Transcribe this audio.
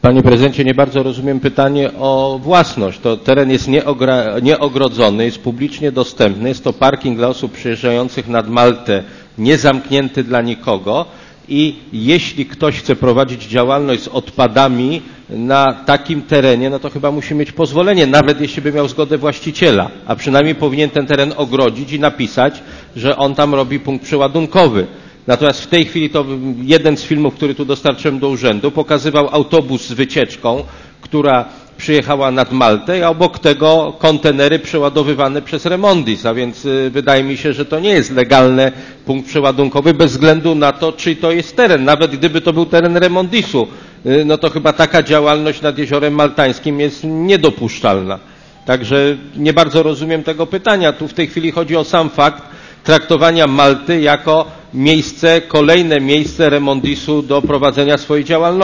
Panie prezydencie, nie bardzo rozumiem pytanie o własność. To teren jest nieogrodzony, jest publicznie dostępny. Jest to parking dla osób przyjeżdżających nad Maltę, niezamknięty dla nikogo. I jeśli ktoś chce prowadzić działalność z odpadami na takim terenie, no to chyba musi mieć pozwolenie, nawet jeśli by miał zgodę właściciela, a przynajmniej powinien ten teren ogrodzić i napisać, że on tam robi punkt przeładunkowy. Natomiast w tej chwili to jeden z filmów, który tu dostarczyłem do urzędu, pokazywał autobus z wycieczką, która przyjechała nad Maltę, a obok tego kontenery przeładowywane przez Remondis, a więc wydaje mi się, że to nie jest legalny punkt przeładunkowy bez względu na to, czyj to jest teren. Nawet gdyby to był teren Remondisu, no to chyba taka działalność nad Jeziorem Maltańskim jest niedopuszczalna. Także nie bardzo rozumiem tego pytania. Tu w tej chwili chodzi o sam fakt traktowania Malty jako miejsce, kolejne miejsce Remondisu do prowadzenia swojej działalności.